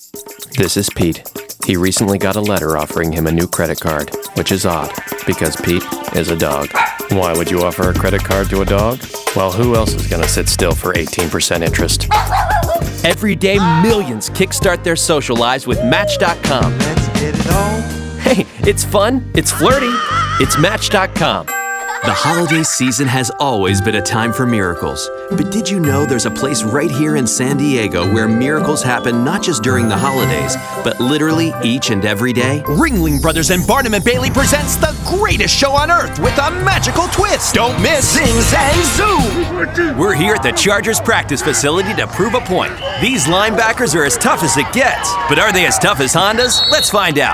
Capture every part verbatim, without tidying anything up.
This is Pete. He recently got a letter offering him a new credit card, which is odd, because Pete is a dog. Why would you offer a credit card to a dog? Well, who else is going to sit still for eighteen percent interest? Every day, millions kickstart their social lives with Match dot com. Let's get it on. Hey, it's fun, it's flirty, it's Match dot com. The holiday season has always been a time for miracles. But did you know there's a place right here in San Diego where miracles happen not just during the holidays, but literally each and every day? Ringling Brothers and Barnum and Bailey presents the greatest show on earth with a magical twist. Don't miss Zing Zang Zoo. We're here at the Chargers practice facility to prove a point. These linebackers are as tough as it gets. But are they as tough as Hondas? Let's find out.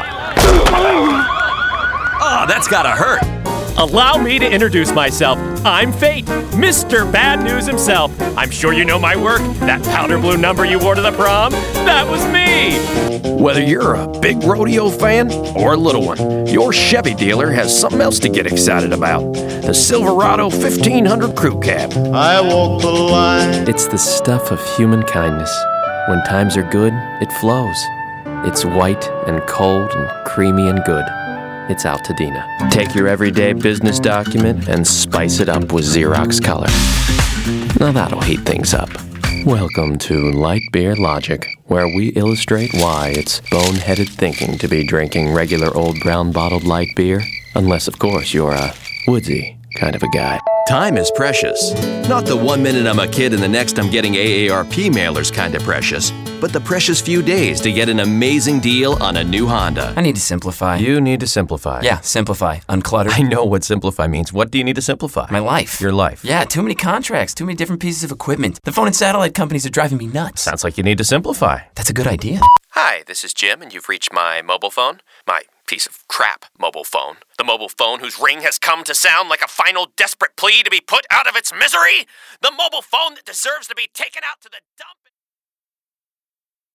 Oh, that's gotta hurt. Allow me to introduce myself. I'm Fate, Mister Bad News himself. I'm sure you know my work. That powder blue number you wore to the prom, that was me. Whether you're a big rodeo fan or a little one, your Chevy dealer has something else to get excited about. The Silverado fifteen hundred Crew Cab. I walk the line. It's the stuff of human kindness. When times are good, it flows. It's white and cold and creamy and good. It's Altadena. Take your everyday business document and spice it up with Xerox color. Now that'll heat things up. Welcome to Light Beer Logic, where we illustrate why it's boneheaded thinking to be drinking regular old brown bottled light beer, unless of course you're a woodsy kind of a guy. Time is precious. Not the one minute I'm a kid and the next I'm getting A A R P mailers kind of precious, but the precious few days to get an amazing deal on a new Honda. I need to simplify. You need to simplify. Yeah, simplify. Unclutter. I know what simplify means. What do you need to simplify? My life. Your life. Yeah, too many contracts, too many different pieces of equipment. The phone and satellite companies are driving me nuts. Sounds like you need to simplify. That's a good idea. Hi, this is Jim, and you've reached my mobile phone. My piece of crap mobile phone. The mobile phone whose ring has come to sound like a final desperate plea to be put out of its misery. The mobile phone that deserves to be taken out to the dump.